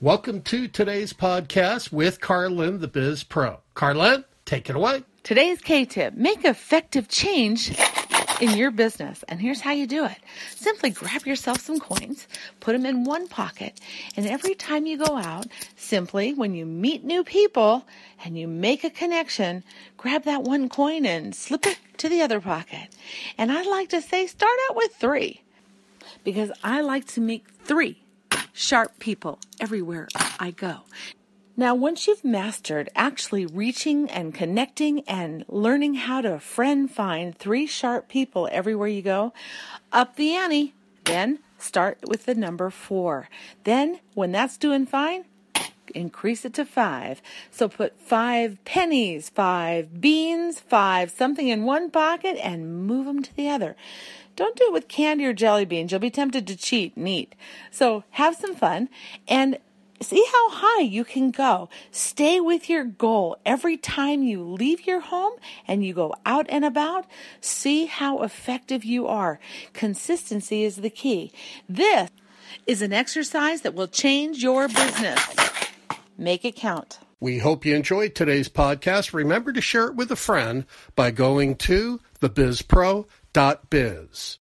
Welcome to today's podcast with Carlin, the Biz Pro. Carlin, take it away. Today's K-tip, make effective change in your business. And here's how you do it. Simply grab yourself some coins, put them in one pocket, and every time you go out, simply when you meet new people and you make a connection, grab that one coin and slip it to the other pocket. And I like to say start out with 3 because I like to meet 3 sharp people everywhere I go. Now, once you've mastered actually reaching and connecting and learning how to find 3 sharp people everywhere you go, up the ante. Then start with the number 4. Then, when that's doing fine, increase it to 5. So put 5 pennies, 5 beans, 5 something in one pocket and move them to the other. Don't do it with candy or jelly beans. You'll be tempted to cheat and eat. So have some fun and see how high you can go. Stay with your goal. Every time you leave your home and you go out and about, see how effective you are. Consistency is the key. This is an exercise that will change your business. Make it count. We hope you enjoyed today's podcast. Remember to share it with a friend by going to thebizpro.biz.